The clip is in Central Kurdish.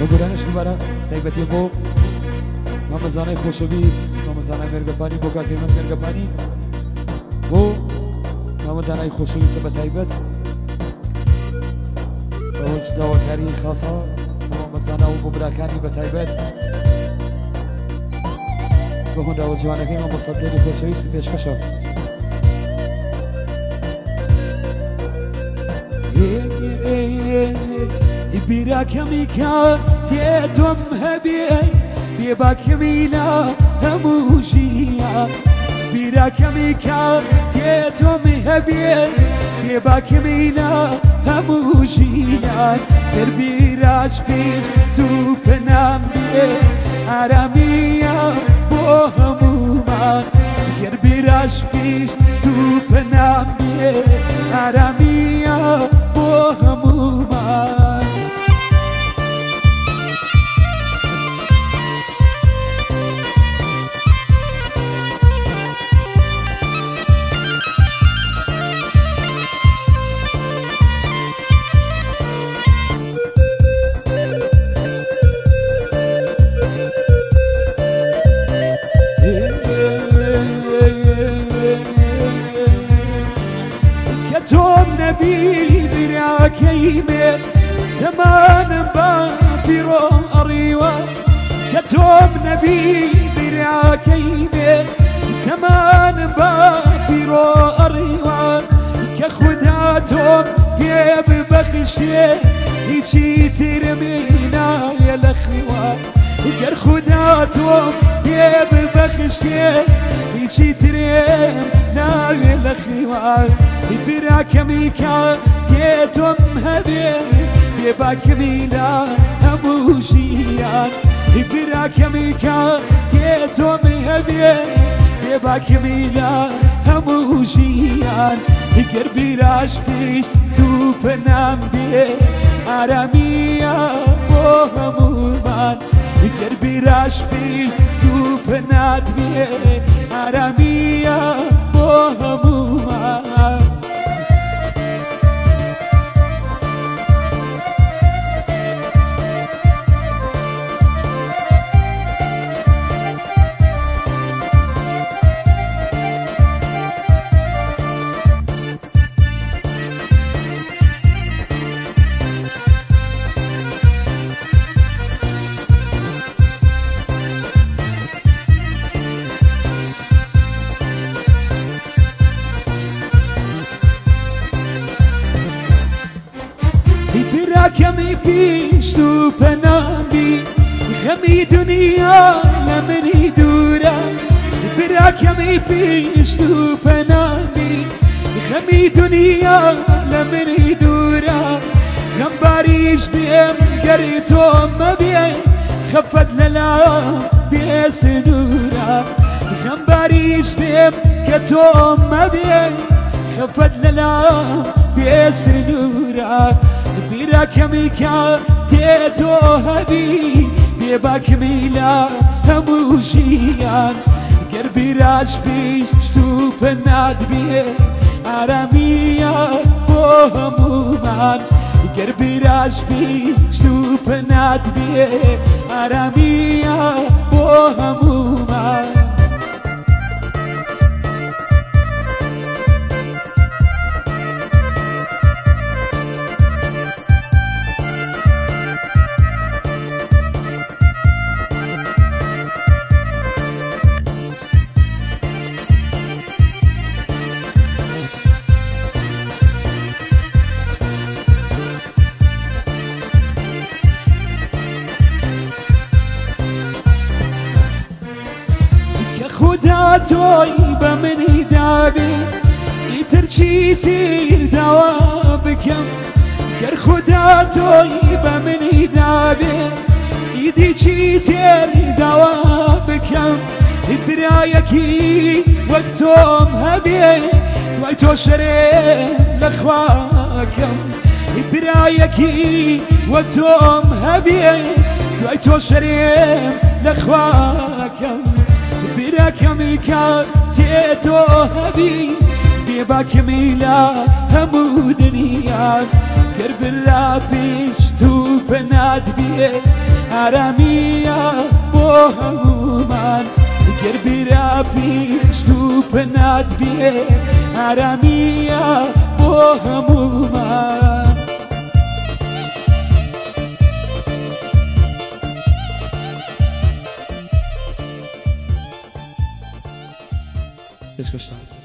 گرانش دوباره تایبەتی بۆ مامەزانەی خۆشەویست مامەزانای مێرگەپانی بۆ کاکەی من مێرگەپانی بۆ مامەدانای خۆشەویستە بە تایبەت بەهۆی داواکاری خاصە مامەزانە و بۆ براکانی بە تایبەت بە هۆنداوە جوانەکەی مامۆستاکەی خۆشەویستی پێشکەشە بیراکەمی کات تێتۆم هەبێ بێباکەمی لا هەموو ژیان بیراکەمی کات تێتۆم هەبێ بێباکەمی لا هەموو ژیان دەربیراج پێش تو پەنام بێ ئارامیە بۆ هەمومان گەربیراج پێش تو پەنام بێ ئارامیە بۆ هەمومان تۆم نەبی براکەی من تەمانم بە پیرۆ ئەڕیوە کە تۆم نەبی براکەی من تەمانم بە پیرۆ ئەڕیوە کە خودا تۆم پێ ببەخشتێ هیچی ترمی نایە لە خوێوە گەر خودا تۆم پێ ببەخشتێ هیچی ترم نایە لە خوێوە براکەمی کات تێتۆم هەبێ بێباکەمی لا هەموو ژیان براکەمی کات تێتۆم هەبێ بێباکەمی لا هەموو ژیان گەر بیراش پێش تو پەنام بێ ئارامیە بۆ هەمومان گەر بیراش پێش تو پەنات بێ ئارامیە بۆ هەمومان براکەمی پیش تو پەنامی غەمی دنیا لە منی دوورە براکەمی پیش تو پەنامی غەمی دنیا لە منی دوورە غەمباریش بێم گەری تۆم مەبێ خەفەت لەلام بێ سنوورە غەمباریش بێم کە تۆم مەبێ خەفەت لەلام بێ سنوورە براکەمی کات تێتۆ هەبی بێباکەمی لا هەموو ژیان گەر بیراج پێش تو پەنات بێ ئارامیە بۆ هەمومان گەر بیراج پێش تو پەنات بێ ئارامیە بۆ هەمومان خدا تۆی بە منی دابێ ئیتر چی تر داوا بکەم گەر خدا تۆی بە منی دابێ ئیدی چی تر داوا بکەم برایەکی وەک تۆم هەبێ دوای تۆ شەرێ لە خواکەم برایەکی وەک تۆم هەبێ دوای تۆ شەرێم لە خواکەم براکەمی کات تێتۆ هەبی بێباکەمی لا هەموو دنیان گەر برا پێش تو پەنات بێ آرامیە بۆ هەمومان گر بیرە پیش تو پنات بێ ئارامیە بۆ هەمومان پێشکەشتان